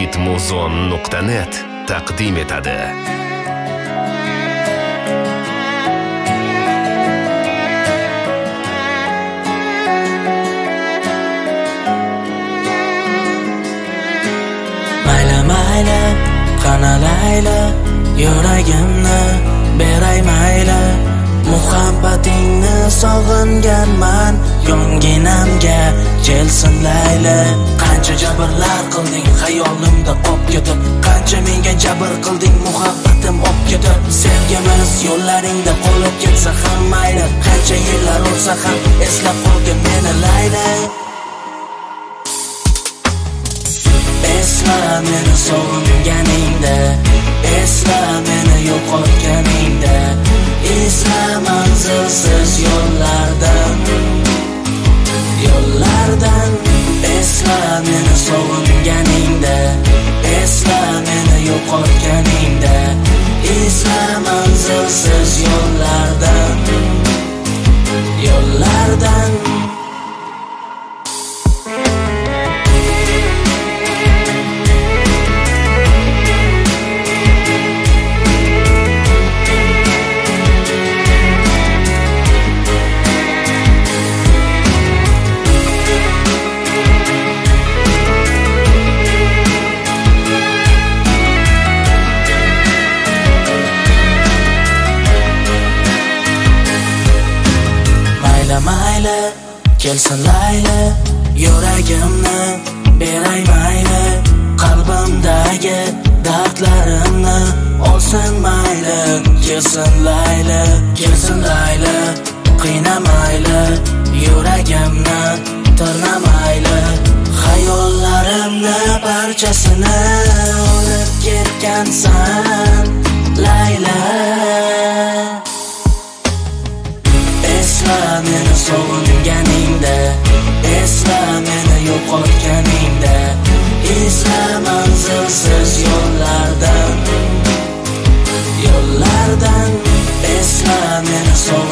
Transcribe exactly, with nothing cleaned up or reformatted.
ritmuzon nuqta net taqdim etadi. Mayli mayli qanalayli yuragimni beray mayli, muhabbatingni sog'inganman, yonginamga kelsin layli. Qancha jabrlar qilding xayolimda qolib ketib, qancha menga jabr qilding muhabbatim olib ketib. Sevgimiz yo'llaringda qolib ketsa ham mayli, qancha yillar o'tsa ham eslab qolgin meni layli. Esla meni sog'inganingda, esla meni yo'qotganingda, esla manzilsiz yo'llardan, yo'llardan. Esla meni sog'inganingda, esla meni yo'qotganingda, esla manzilsiz yo'llardan, yo'llardan. Mayli kelsin layli, yuragimni beray mayli, qalbimdagi dardlarimni olsin mayli. Kelsin layli, kelsin layli, qiynamayli, yuragimni tirnamayli, xayollarimni parchasini olib ketgansan layla. Esla meni sog'inganingda, esla meni yo'qotganingda, esla manzilsiz yo'llardan, yo'llardan. Esla meni sog'inganingda,